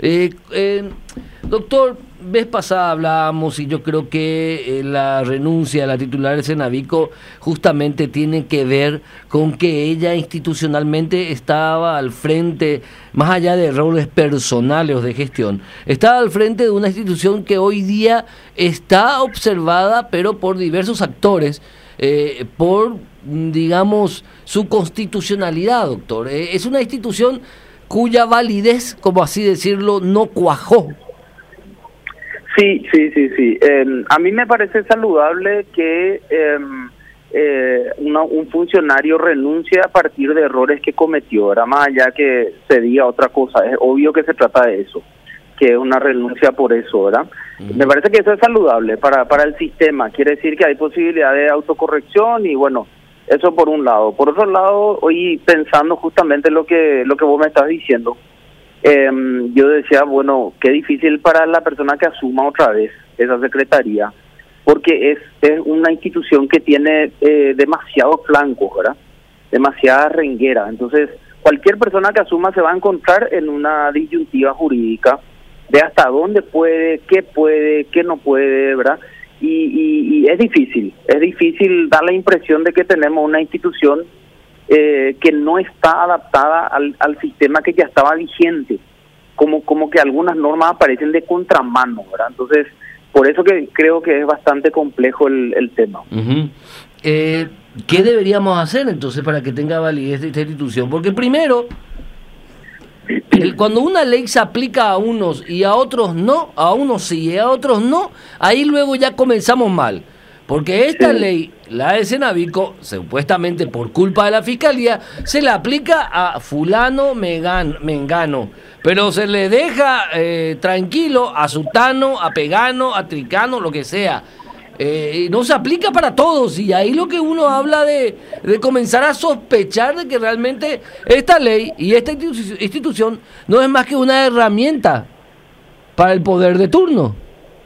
Doctor, vez pasada hablábamos y yo creo que la renuncia a la titular de Cenavico justamente tiene que ver con que ella institucionalmente estaba al frente, más allá de roles personales o de gestión, estaba al frente de una institución que hoy día está observada, pero por diversos actores, por, digamos, su constitucionalidad, doctor. Es una institución cuya validez, como así decirlo, no cuajó. Sí. A mí me parece saludable que un funcionario renuncie a partir de errores que cometió, era más allá que se diga otra cosa. Es obvio que se trata de eso, que es una renuncia por eso, ¿verdad? Me parece que eso es saludable para el sistema. Quiere decir que hay posibilidad de autocorrección y bueno, eso por un lado. Por otro lado, hoy pensando justamente lo que vos me estás diciendo, yo decía, bueno, qué difícil para la persona que asuma otra vez esa secretaría, porque es una institución que tiene demasiados flancos, ¿verdad? Demasiada renguera. Entonces, cualquier persona que asuma se va a encontrar en una disyuntiva jurídica de hasta dónde puede, qué no puede, ¿verdad? Y es difícil dar la impresión de que tenemos una institución que no está adaptada al sistema que ya estaba vigente, como que algunas normas aparecen de contramano, ¿verdad? Entonces, por eso que creo que es bastante complejo el tema. ¿Qué deberíamos hacer entonces para que tenga validez esta institución? Porque primero, cuando una ley se aplica a unos y a otros no, a unos sí y a otros no, ahí luego ya comenzamos mal. Porque esta ley, la de Cenavico, supuestamente por culpa de la Fiscalía, se le aplica a fulano mengano, pero se le deja tranquilo a sutano, a pegano, a tricano, lo que sea. No se aplica para todos, y ahí lo que uno habla de comenzar a sospechar de que realmente esta ley y esta institución no es más que una herramienta para el poder de turno.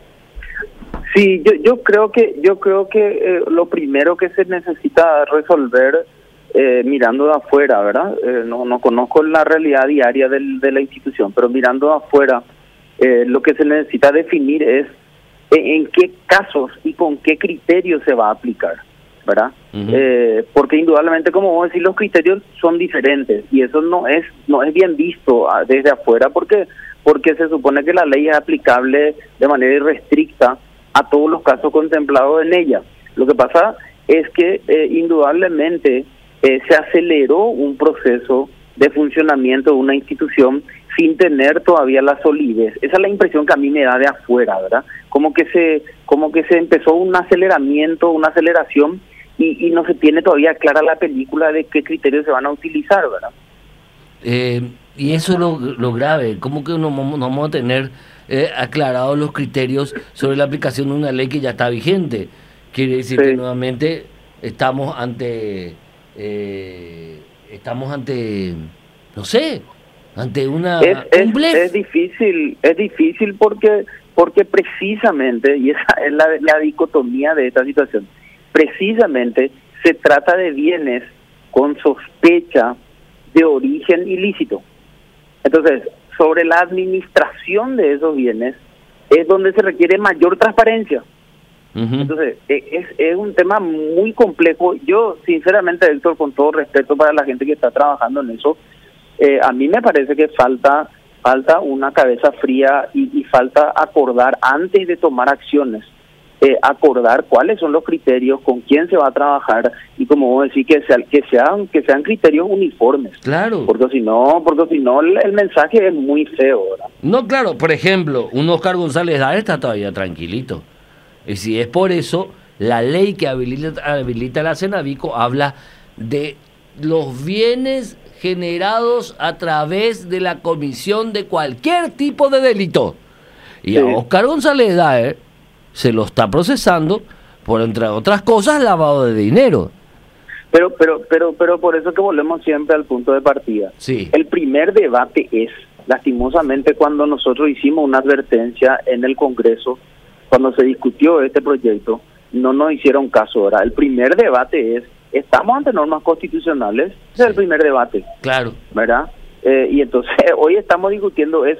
Sí, yo creo que lo primero que se necesita resolver mirando de afuera, ¿verdad? No conozco la realidad diaria de la institución, pero mirando de afuera, lo que se necesita definir es en qué casos y con qué criterios se va a aplicar, ¿verdad? Porque indudablemente, como vos decís, los criterios son diferentes y eso no es bien visto desde afuera porque se supone que la ley es aplicable de manera irrestricta a todos los casos contemplados en ella. Lo que pasa es que indudablemente se aceleró un proceso de funcionamiento de una institución sin tener todavía la solidez. Esa es la impresión que a mí me da de afuera, ¿verdad? Como que se empezó un aceleramiento, una aceleración y no se tiene todavía clara la película de qué criterios se van a utilizar, ¿verdad? Y eso es lo grave. ¿Cómo que no vamos a tener aclarados los criterios sobre la aplicación de una ley que ya está vigente? Quiere decir que nuevamente estamos ante no sé, ante un blef. Es difícil porque precisamente, y esa es la dicotomía de esta situación, precisamente se trata de bienes con sospecha de origen ilícito. Entonces, sobre la administración de esos bienes es donde se requiere mayor transparencia. Entonces, es un tema muy complejo. Yo, sinceramente, Héctor, con todo respeto para la gente que está trabajando en eso, a mí me parece que falta una cabeza fría y falta acordar antes de tomar acciones, acordar cuáles son los criterios, con quién se va a trabajar y, como vos decís, que sean criterios uniformes. Claro. Porque si no el mensaje es muy feo, ¿verdad? No, claro, por ejemplo, un Oscar González Daer está todavía tranquilito. Y si es por eso, la ley que habilita la Cenavico habla de los bienes generados a través de la comisión de cualquier tipo de delito. Y a Oscar González Daer se lo está procesando por, entre otras cosas, lavado de dinero. Pero por eso que volvemos siempre al punto de partida. Sí. El primer debate es, lastimosamente, cuando nosotros hicimos una advertencia en el Congreso, cuando se discutió este proyecto, no nos hicieron caso, ¿verdad? El primer debate es, ¿estamos ante normas constitucionales? Ese es el primer debate. Claro. ¿Verdad? Y entonces hoy estamos discutiendo eso.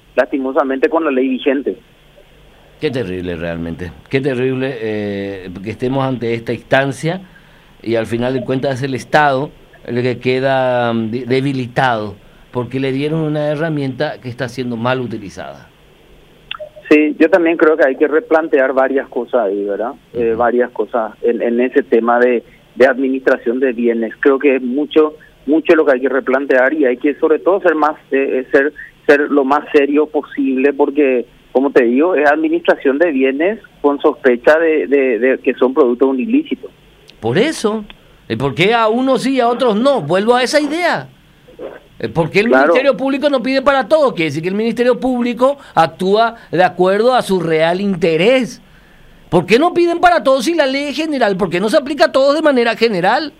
lastimosamente con la ley vigente. Qué terrible realmente, qué terrible que estemos ante esta instancia y al final de cuentas es el Estado el que queda debilitado porque le dieron una herramienta que está siendo mal utilizada. Sí, yo también creo que hay que replantear varias cosas ahí, ¿verdad? Varias cosas en ese tema de administración de bienes. Creo que es mucho lo que hay que replantear y hay que sobre todo ser lo más serio posible porque, como te digo, es administración de bienes con sospecha de que son productos de un ilícito. Por eso, ¿por qué a unos sí y a otros no? Vuelvo a esa idea. ¿Por qué el Ministerio Público no pide para todos? Quiere decir que el Ministerio Público actúa de acuerdo a su real interés. ¿Por qué no piden para todos si la ley es general? ¿Por qué no se aplica a todos de manera general?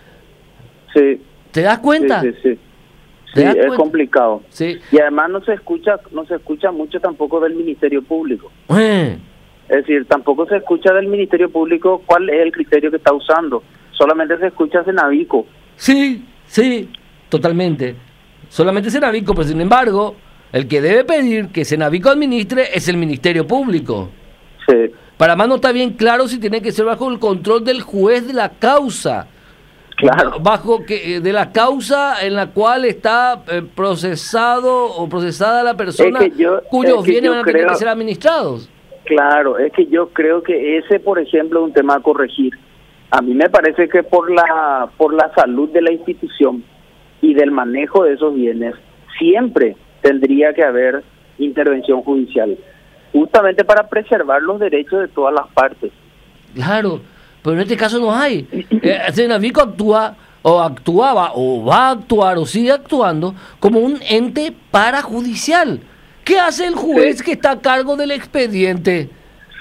Sí. ¿Te das cuenta? Sí, es complicado. Sí. Y además no se escucha mucho tampoco del Ministerio Público. Es decir, tampoco se escucha del Ministerio Público cuál es el criterio que está usando. Solamente se escucha Cenavico. Sí, totalmente. Solamente Cenavico, pero sin embargo, el que debe pedir que Cenavico administre es el Ministerio Público. Sí. Para más no está bien claro si tiene que ser bajo el control del juez de la causa. Claro. De la causa en la cual está procesado o procesada la persona cuyos bienes van a tener que ser administrados. Claro, es que yo creo que ese, por ejemplo, es un tema a corregir. A mí me parece que por la salud de la institución y del manejo de esos bienes, siempre tendría que haber intervención judicial, justamente para preservar los derechos de todas las partes. Claro, pero en este caso no hay. Cenavico actúa, o actuaba, o va a actuar, o sigue actuando como un ente parajudicial. ¿Qué hace el juez que está a cargo del expediente?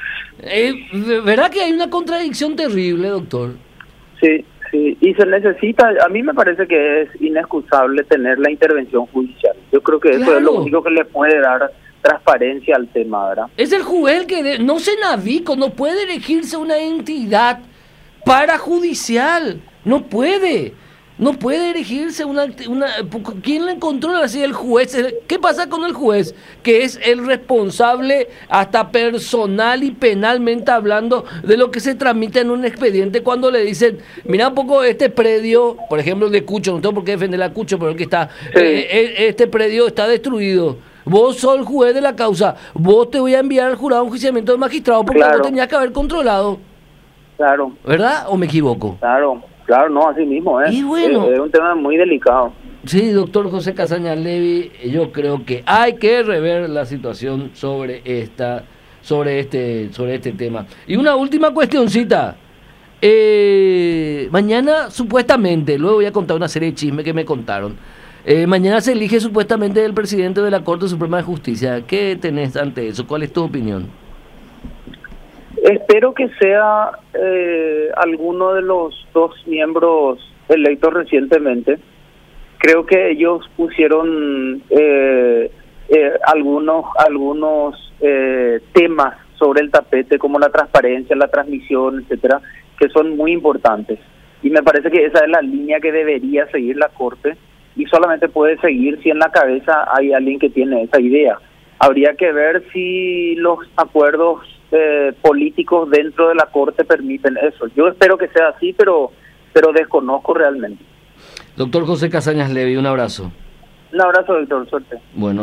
¿Verdad que hay una contradicción terrible, doctor? Sí, y se necesita, a mí me parece que es inexcusable tener la intervención judicial. Yo creo que eso es lo único que le puede dar transparencia al tema, ¿verdad? Es el juez el que, no Cenavico, no puede elegirse una entidad parajudicial, no puede elegirse una ¿quién le controla así? El juez. ¿Qué pasa con el juez? Que es el responsable hasta personal y penalmente hablando de lo que se tramita en un expediente cuando le dicen, mira un poco este predio, por ejemplo el de Cucho, no tengo por qué defender a Cucho, pero el que está, este predio está destruido. Vos sos el juez de la causa, vos te voy a enviar al jurado a un juiciamiento de magistrado porque vos tenías que haber controlado. Claro. ¿Verdad? ¿O me equivoco? Claro, no, así mismo, Y bueno, es un tema muy delicado. Sí, doctor José Casañas Levy, yo creo que hay que rever la situación sobre este tema. Y una última cuestioncita. Mañana, supuestamente, luego voy a contar una serie de chismes que me contaron. Mañana se elige supuestamente el presidente de la Corte Suprema de Justicia. ¿Qué tenés ante eso? ¿Cuál es tu opinión? Espero que sea alguno de los dos miembros electos recientemente. Creo que ellos pusieron algunos temas sobre el tapete, como la transparencia, la transmisión, etcétera, que son muy importantes. Y me parece que esa es la línea que debería seguir la Corte, y solamente puede seguir si en la cabeza hay alguien que tiene esa idea. Habría que ver si los acuerdos políticos dentro de la Corte permiten eso. Yo espero que sea así, pero desconozco realmente. Doctor José Casañas Levy, un abrazo. Un abrazo, doctor, suerte. Bueno.